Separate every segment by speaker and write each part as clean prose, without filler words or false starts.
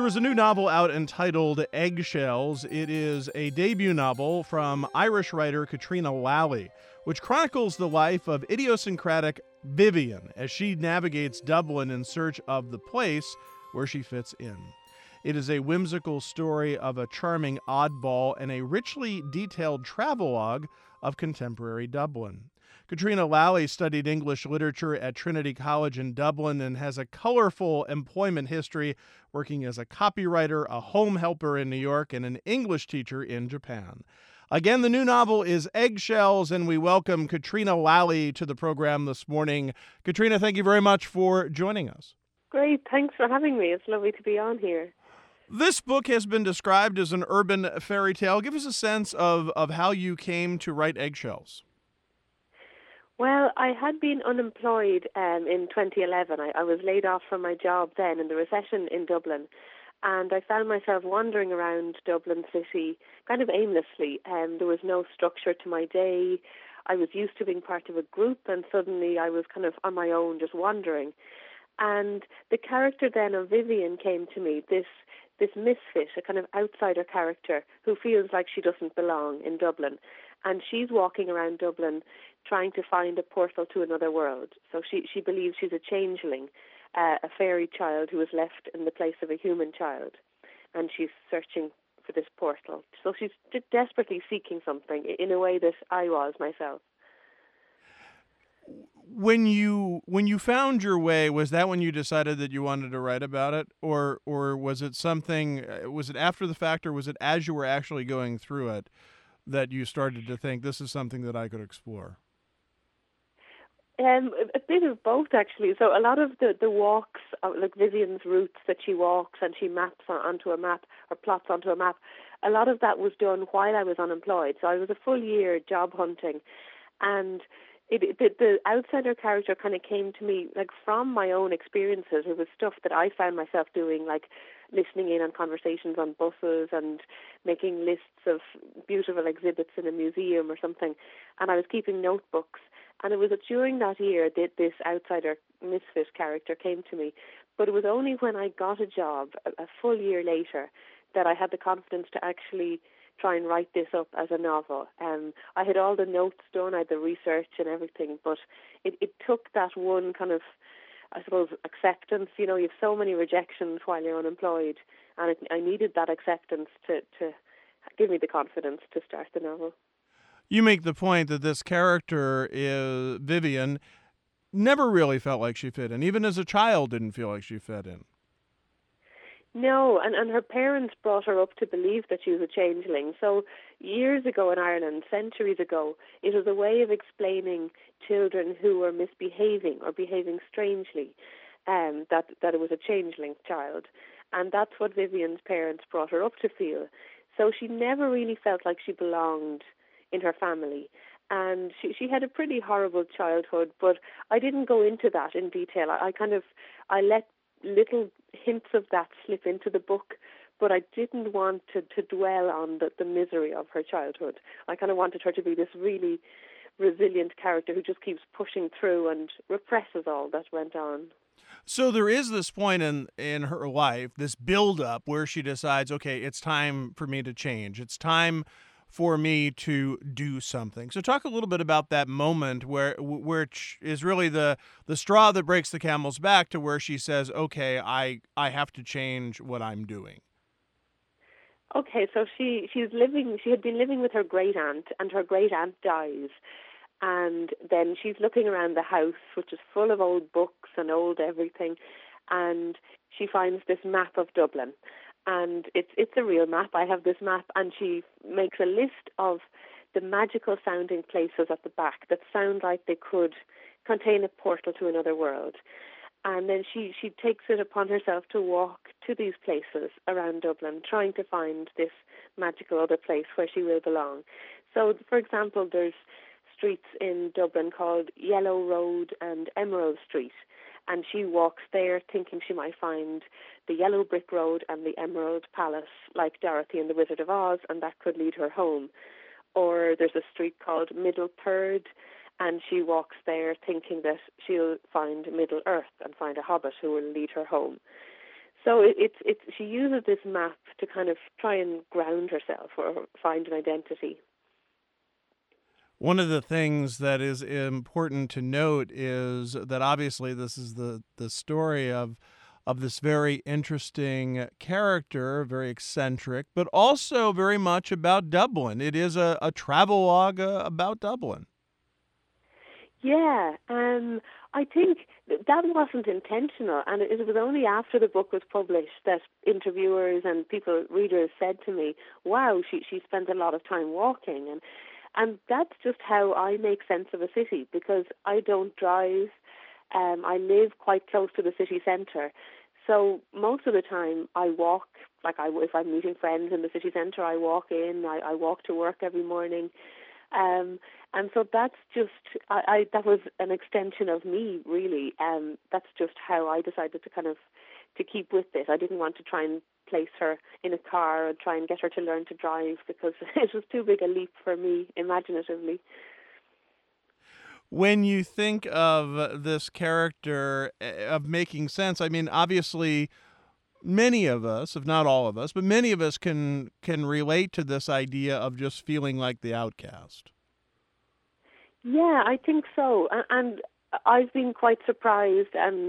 Speaker 1: There is a new novel out entitled Eggshells. It is a debut novel from Irish writer Katrina Lally, which chronicles the life of idiosyncratic Vivian as she navigates Dublin in search of the place where she fits in. It is a whimsical story of a charming oddball and a richly detailed travelogue of contemporary Dublin. Katrina Lally studied English literature at Trinity College in Dublin and has a colorful employment history, working as a copywriter, a home helper in New York, and an English teacher in Japan. Again, the new novel is Eggshells, and we welcome Katrina Lally to the program this morning. Katrina, thank you very much for joining us.
Speaker 2: Great, thanks for having me. It's lovely to be on here.
Speaker 1: This book has been described as an urban fairy tale. Give us a sense of how you came to write Eggshells.
Speaker 2: Well, I had been unemployed in 2011. I was laid off from my job then in the recession in Dublin, and I found myself wandering around Dublin city kind of aimlessly. There was no structure to my day. I was used to being part of a group, and suddenly I was kind of on my own, just wandering. And the character then of Vivian came to me, this misfit, a kind of outsider character who feels like she doesn't belong in Dublin. And she's walking around Dublin trying to find a portal to another world. So she believes she's a changeling, a fairy child who was left in the place of a human child. And she's searching for this portal. So she's desperately seeking something in a way that I was myself.
Speaker 1: When you found your way, was that when you decided that you wanted to write about it, or was it something? Was it after the fact, or was it as you were actually going through it that you started to think this is something that I could explore?
Speaker 2: A bit of both, actually. So a lot of the walks, like Vivian's routes that she walks and she maps onto a map or plots onto a map, a lot of that was done while I was unemployed. So I was a full year job hunting, and the outsider character kind of came to me like from my own experiences. It was stuff that I found myself doing, like listening in on conversations on buses and making lists of beautiful exhibits in a museum or something. And I was keeping notebooks. And it was during that year that this outsider misfit character came to me. But it was only when I got a job, a full year later, that I had the confidence to actually try and write this up as a novel. I had all the notes done, I had the research and everything, but it took that one kind of, I suppose, acceptance. You know, you have so many rejections while you're unemployed, and I needed that acceptance to give me the confidence to start the novel.
Speaker 1: You make the point that this character, Vivian, never really felt like she fit in. Even as a child, didn't feel like she fit in.
Speaker 2: No, and her parents brought her up to believe that she was a changeling. So years ago in Ireland, centuries ago, it was a way of explaining children who were misbehaving or behaving strangely, that it was a changeling child. And that's what Vivian's parents brought her up to feel. So she never really felt like she belonged in her family. And she had a pretty horrible childhood, but I didn't go into that in detail. I let little hints of that slip into the book, but I didn't want to dwell on the misery of her childhood. I kind of wanted her to be this really resilient character who just keeps pushing through and represses all that went on.
Speaker 1: So there is this point in her life, this build-up where she decides, okay, it's time for me to change. It's time for me to do something. So talk a little bit about that moment where it is really the straw that breaks the camel's back, to where she says, okay, I have to change what I'm doing.
Speaker 2: Okay, so she had been living with her great aunt, and her great aunt dies. And then she's looking around the house, which is full of old books and old everything, and she finds this map of Dublin. And it's a real map. I have this map, and she makes a list of the magical sounding places at the back that sound like they could contain a portal to another world. And then she takes it upon herself to walk to these places around Dublin, trying to find this magical other place where she will belong. So, for example, there's streets in Dublin called Yellow Road and Emerald Street. And she walks there thinking she might find the yellow brick road and the Emerald Palace, like Dorothy and the Wizard of Oz, and that could lead her home. Or there's a street called Middle Third, and she walks there thinking that she'll find Middle Earth and find a hobbit who will lead her home. So she uses this map to kind of try and ground herself or find an identity.
Speaker 1: One of the things that is important to note is that obviously this is the story of this very interesting character, very eccentric, but also very much about Dublin. It is a travelogue about Dublin.
Speaker 2: Yeah, I think that wasn't intentional, and it was only after the book was published that interviewers and readers said to me, "Wow, she spends a lot of time walking," and that's just how I make sense of a city, because I don't drive. I live quite close to the city centre, so most of the time I walk. If I'm meeting friends in the city centre, I walk in. I walk to work every morning. And so that's just, that was an extension of me, really. That's just how I decided to keep with this. I didn't want to try and place her in a car and try and get her to learn to drive, because it was too big a leap for me, imaginatively.
Speaker 1: When you think of this character of making sense, I mean, obviously many of us, if not all of us, but many of us can relate to this idea of just feeling like the outcast.
Speaker 2: Yeah, I think so. And I've been quite surprised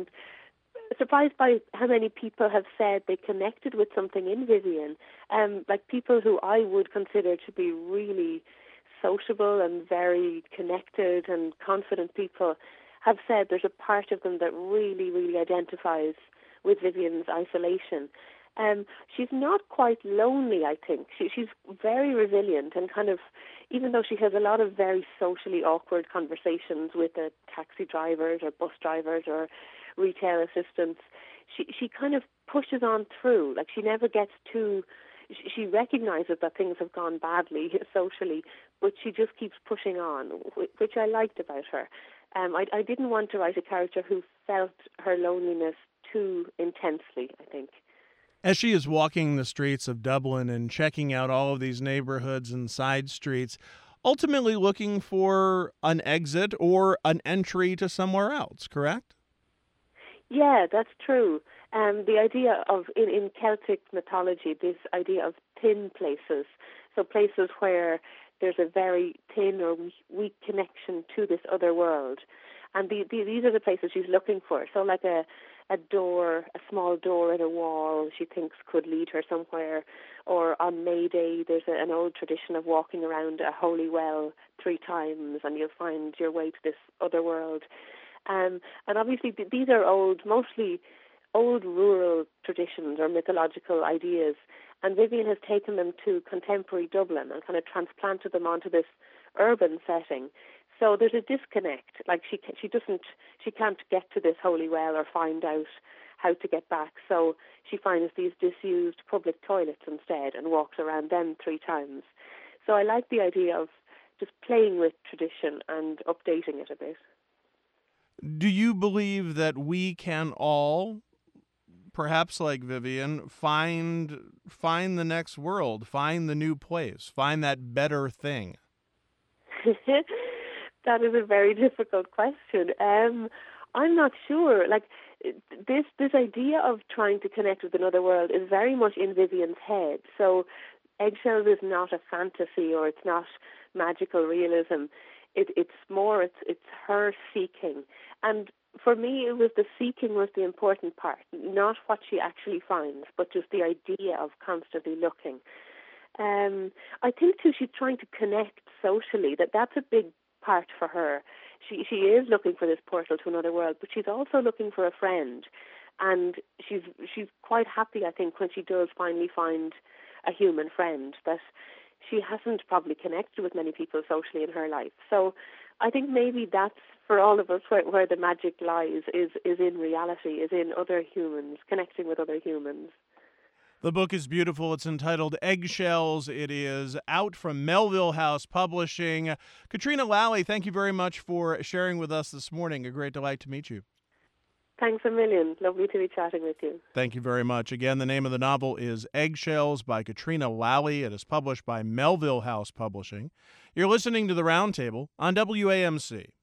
Speaker 2: by how many people have said they connected with something in Vivian. Like people who I would consider to be really sociable and very connected and confident people have said there's a part of them that really, really identifies with Vivian's isolation. She's not quite lonely, I think. She's very resilient and kind of, even though she has a lot of very socially awkward conversations with the taxi drivers or bus drivers or retail assistants, she kind of pushes on through. Like she never gets too, she recognizes that things have gone badly socially, but she just keeps pushing on, which I liked about her. I didn't want to write a character who felt her loneliness too intensely, I think.
Speaker 1: As she is walking the streets of Dublin and checking out all of these neighborhoods and side streets, ultimately looking for an exit or an entry to somewhere else, correct?
Speaker 2: Yeah, that's true. The idea of, in Celtic mythology, this idea of thin places, so places where there's a very thin or weak connection to this other world. And these are the places she's looking for. So like a door, a small door in a wall she thinks could lead her somewhere. Or on May Day, there's an old tradition of walking around a holy well 3 times and you'll find your way to this other world. And obviously these are mostly old rural traditions or mythological ideas. And Vivian has taken them to contemporary Dublin and kind of transplanted them onto this urban setting. So there's a disconnect. Like she can't get to this holy well or find out how to get back. So she finds these disused public toilets instead and walks around them 3 times. So I like the idea of just playing with tradition and updating it a bit.
Speaker 1: Do you believe that we can all, perhaps like Vivian, find the next world, find the new place, find that better thing?
Speaker 2: That is a very difficult question. I'm not sure. Like this idea of trying to connect with another world is very much in Vivian's head. So Eggshells is not a fantasy or it's not magical realism. It's her seeking. And for me, it was the seeking was the important part, not what she actually finds, but just the idea of constantly looking. I think too she's trying to connect socially. That's a big part for her. She is looking for this portal to another world, but she's also looking for a friend, and she's quite happy, I think, when she does finally find a human friend that she hasn't probably connected with many people socially in her life. So I think maybe that's for all of us where the magic lies is in reality, is in other humans, connecting with other humans.
Speaker 1: The book is beautiful. It's entitled Eggshells. It is out from Melville House Publishing. Katrina Lally, thank you very much for sharing with us this morning. A great delight to meet you.
Speaker 2: Thanks a million. Lovely to be chatting with you.
Speaker 1: Thank you very much. Again, the name of the novel is Eggshells by Katrina Lally. It is published by Melville House Publishing. You're listening to The Roundtable on WAMC.